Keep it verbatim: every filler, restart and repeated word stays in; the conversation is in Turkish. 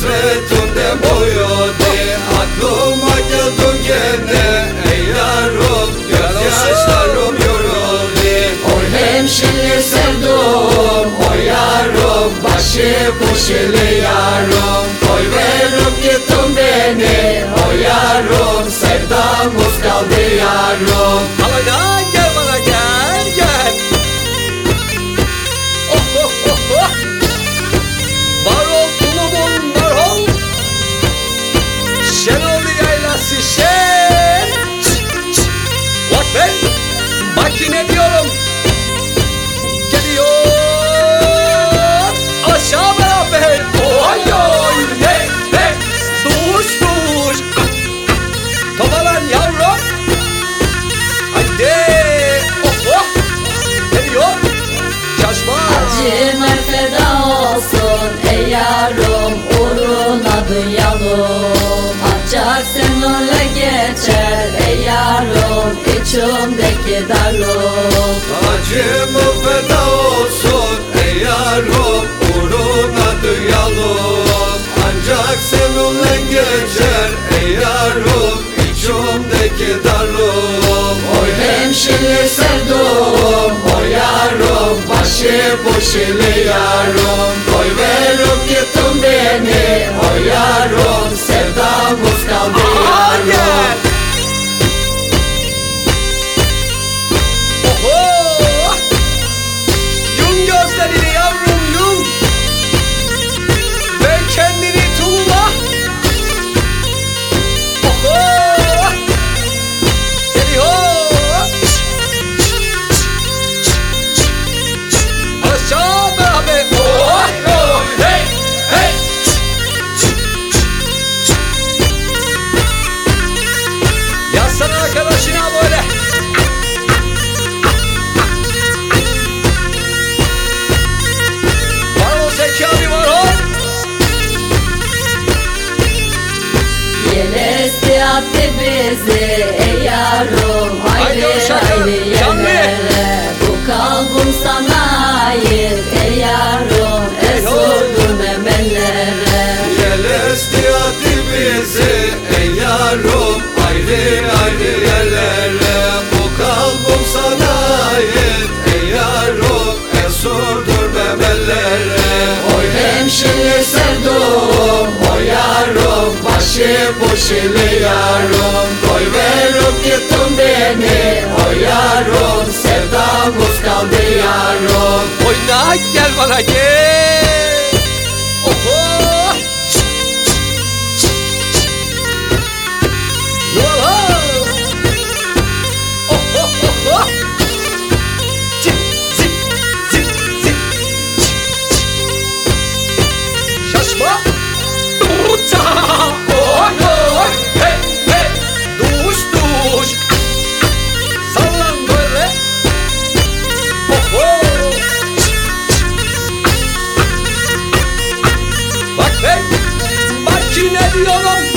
hasretunde boyodi. Aklıma geldin gene ey yarım, gözyaşlarım yoruldu. Oy hemşire sevdum, oy yarım, başı puşili yarım. Oy verip gittin beni, oy yarım, sevdamız kaldı yarım. Hala gel, gel bana gel, gel. Oh oh oh oh. Var ol tulumun, var ol. Şenoldu yaylası şen. Bak ben, bak yine diyorum. Geliyor. Aşağı beraber. Oy oy, hey hey. Duş duş. Topalan yavrum. Haydi. Oh oh. Geliyor. Şaşma. Acıma feda olsun ey yarım, uğruna duyalım. Ancak seninle geçer ey yarım, içimdeki darlığım. Acımı feda olsun ey yarım, uğruna duyalım. Ancak seninle geçer ey yarım, içimdeki darlığım. Oy hemşire sevdum, oy yarım, başı puşili yarım. Oy verip gittin beni, oy yarım, sevdamız kaldı yarım. Gel. Oho! Yum gözlerini yavrum yum. Ver kendini tuğla. Oho! Geliyor. Aşağı beraber. Oh, oh, hey, hey. Yazsana arkadaşına böyle. Var ol Zeki abi, var ol. Yelesti attı bizi ey yarım, Haydi ayrı uşaklar, ayrı canlı. yerlere. Bu kalbim sana ait ey yarım, Hey ho. esurdum emellere. Yelesti attı bizi ey yarım, ayrı ayrı yerlere. Bu kalbim sana ait ey yarım, esurdur memellere. Oy hemşire sevdum, oy yarım, başı puşili yarım. Oy verip gittin beni, oy yarım, sevdamız kaldı yarım. Oyna gel bana gel. Oho. Yola. Oho oho. Zip zip zip zip. Şaşma. Uça. Oy oy. Hey hey. Duş duş. Sallan böyle. Oho. Bak ben, bak yine diyorum.